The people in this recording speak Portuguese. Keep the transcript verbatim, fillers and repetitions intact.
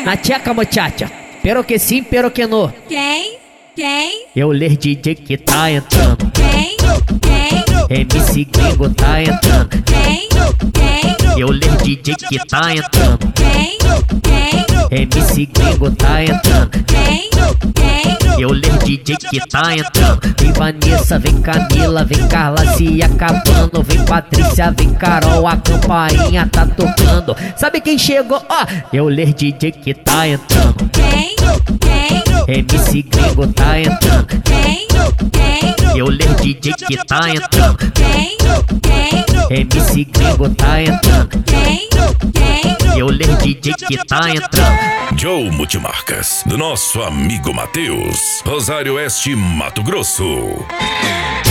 Na tcheca, muchacha. Pero que sim, pero que no. Quem? Quem? Eu ler D J que tá entrando. Quem? Quem? M C Gringo tá entrando. Quem? Quem? Eu ler D J que tá entrando. Quem? Quem? M C Gringo tá entrando. Quem? Quem? Eu ler D J que tá entrando. Vem Vanessa, vem Camila, vem Carla se acabando. Vem Patrícia, vem Carol, a campainha tá tocando. Sabe quem chegou? Ó, eu ler D J que tá entrando. Quem? Quem? M C Gringo tá entrando. Quem? Quem? Eu ler D J que tá entrando. Quem? Quem? M C Gringo tá entrando. Quem? Quem? Eu ler D J que tá entrando. Joe Multimarcas, do nosso amigo Matheus, Rosário Oeste, Mato Grosso.